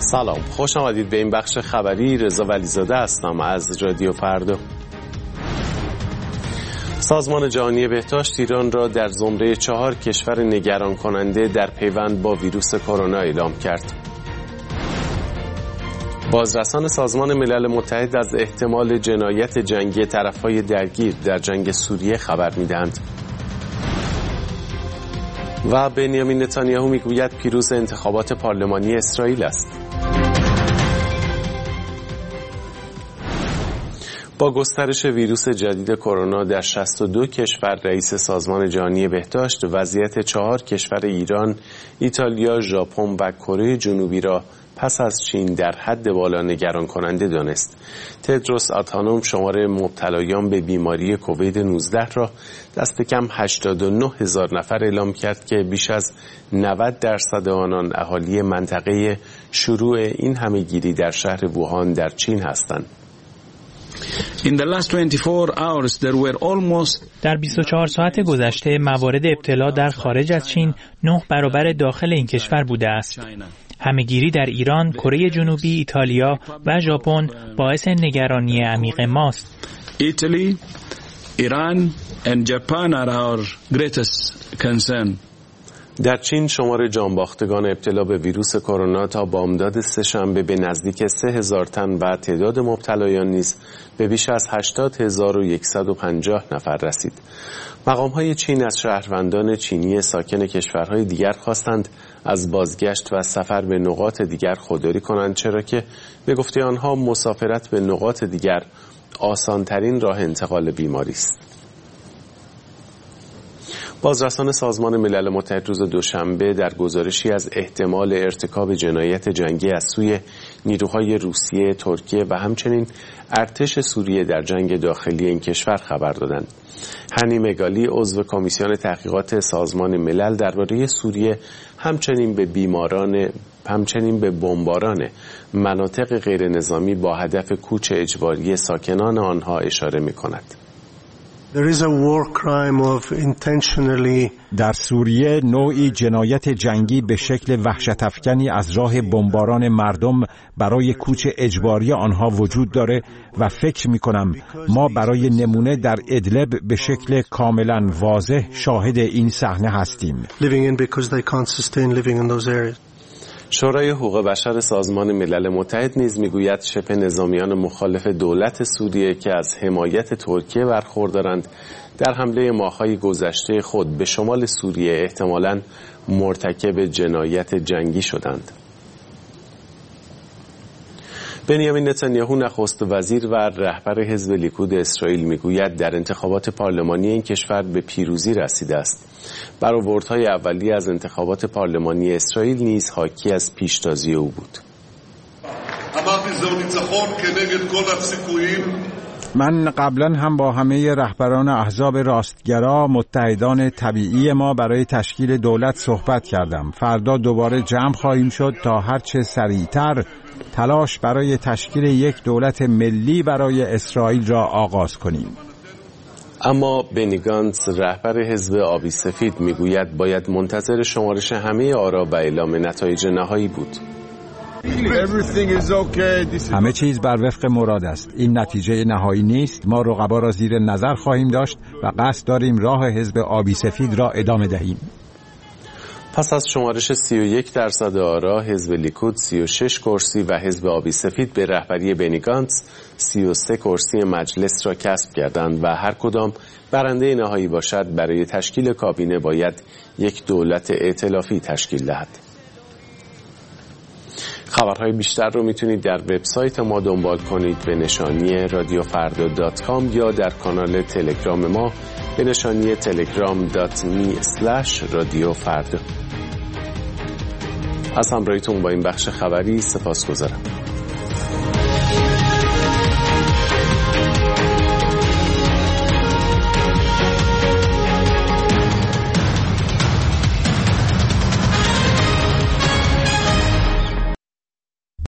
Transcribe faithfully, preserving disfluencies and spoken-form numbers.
سلام، خوش آمدید به این بخش خبری. رضا ولیزاده هستم از رادیو فردا. سازمان جهانی بهداشت ایران را در زمره چهار کشور نگران کننده در پیوند با ویروس کرونا اعلام کرد. بازرسان سازمان ملل متحد از احتمال جنایت جنگی طرفهای درگیر در جنگ سوریه خبر می‌دهند. و بنیامین نتانیاهو میگوید پیروز انتخابات پارلمانی اسرائیل است. با گسترش ویروس جدید کرونا در شصت و دو کشور، رئیس سازمان جهانی بهداشت وضعیت چهار کشور ایران، ایتالیا، ژاپن و کره جنوبی را پس از چین در حد بالا نگران کننده دانست. تدروس آدهانوم شمار مبتلایان به بیماری کووید نوزده را دست کم هشتاد و نه هزار نفر اعلام کرد که بیش از نود درصد آنان اهالی منطقه شروع این همهگیری در شهر ووهان در چین هستند. In the last twenty-four hours there were almost در بیست و چهار ساعت گذشته موارد ابتلا در خارج از چین نه برابر داخل این کشور بوده است. همهگیری در ایران، کره جنوبی، ایتالیا و ژاپن باعث نگرانی عمیق ماست. Italy, Iran and Japan are our greatest concern. در چین شمار جانباختگان ابتلا به ویروس کرونا تا بامداد سه‌شنبه به نزدیک سه هزار تن و تعداد مبتلایان نیز به بیش از هشتاد هزار و صد و پنجاه نفر رسید. مقام‌های چین از شهروندان چینی ساکن کشورهای دیگر خواستند از بازگشت و سفر به نقاط دیگر خودداری کنند، چرا که به گفته آنها مسافرت به نقاط دیگر آسان‌ترین راه انتقال بیماری است. بازرسان سازمان ملل متحد روز دوشنبه در گزارشی از احتمال ارتکاب جنایت جنگی از سوی نیروهای روسیه، ترکیه و همچنین ارتش سوریه در جنگ داخلی این کشور خبر دادند. هنی مگالی عضو کمیسیون تحقیقات سازمان ملل درباره سوریه همچنین به بیماران همچنین به بمباران مناطق غیر نظامی با هدف کوچ اجباری ساکنان آنها اشاره می‌کند. There is a war crime of intentionally در سوریه نوعی جنایت جنگی به شکل وحشت‌افکنی از راه بمباران مردم برای کوچ اجباری آنها وجود داره و فکر می‌کنم ما برای نمونه در ادلب به شکل کاملا واضح شاهد این صحنه هستیم. living in because they can't sustain living in those areas. شورای حقوق بشر سازمان ملل متحد نیز میگوید شبه نظامیان مخالف دولت سوریه که از حمایت ترکیه برخوردارند در حمله ماه‌های گذشته خود به شمال سوریه احتمالاً مرتکب جنایت جنگی شدند. بنیامین نتانیاهو نخست وزیر و رهبر حزب لیکود اسرائیل میگوید در انتخابات پارلمانی این کشور به پیروزی رسیده است. برآوردهای اولیه از انتخابات پارلمانی اسرائیل نیز حاکی از پیشتازی او بود. من قبلا هم با همه رهبران احزاب راستگرا، متحدان طبیعی ما برای تشکیل دولت صحبت کردم. فردا دوباره جمع خواهیم شد تا هرچه سریعتر تلاش برای تشکیل یک دولت ملی برای اسرائیل را آغاز کنیم. اما بنی گانتز رهبر حزب آبی سفید میگوید باید منتظر شمارش همه آرا و اعلام نتایج نهایی بود. همه چیز بر وفق مراد است. این نتیجه نهایی نیست. ما رقبا را زیر نظر خواهیم داشت و قصد داریم راه حزب آبی سفید را ادامه دهیم. پس از شمارش سی و یک درصد آرا، حزب لیکود سی و شش کرسی و حزب آبی سفید به رهبری بنی گانتز سی و سه کرسی مجلس را کسب کردند و هر کدام برنده نهایی باشد برای تشکیل کابینه باید یک دولت ائتلافی تشکیل دهد. خبرهای بیشتر رو میتونید در وبسایت ما دنبال کنید به نشانی رادیو فردا دات کام یا در کانال تلگرام ما به نشانی تلگرام دات می اسلش رادیو فردا. از همراهیتون با این بخش خبری سپاسگزارم.